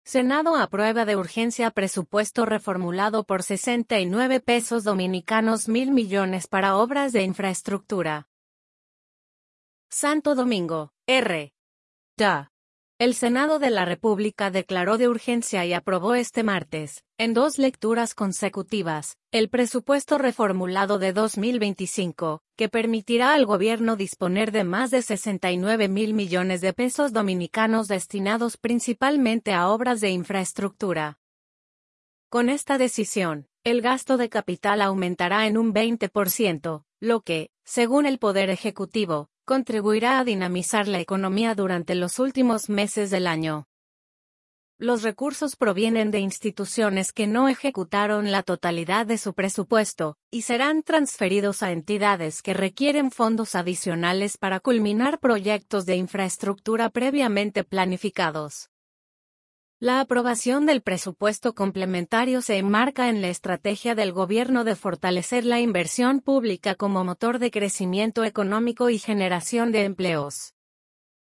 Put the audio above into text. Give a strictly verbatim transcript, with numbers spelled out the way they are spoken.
Senado aprueba de urgencia presupuesto reformulado por sesenta y nueve pesos dominicanos mil millones para obras de infraestructura. Santo Domingo, R. Da. El Senado de la República declaró de urgencia y aprobó este martes, en dos lecturas consecutivas, el presupuesto reformulado de dos mil veinticinco, que permitirá al gobierno disponer de más de sesenta y nueve mil millones de pesos dominicanos destinados principalmente a obras de infraestructura. Con esta decisión, el gasto de capital aumentará en un veinte por ciento, lo que, según el Poder Ejecutivo, contribuirá a dinamizar la economía durante los últimos meses del año. Los recursos provienen de instituciones que no ejecutaron la totalidad de su presupuesto, y serán transferidos a entidades que requieren fondos adicionales para culminar proyectos de infraestructura previamente planificados. La aprobación del presupuesto complementario se enmarca en la estrategia del gobierno de fortalecer la inversión pública como motor de crecimiento económico y generación de empleos.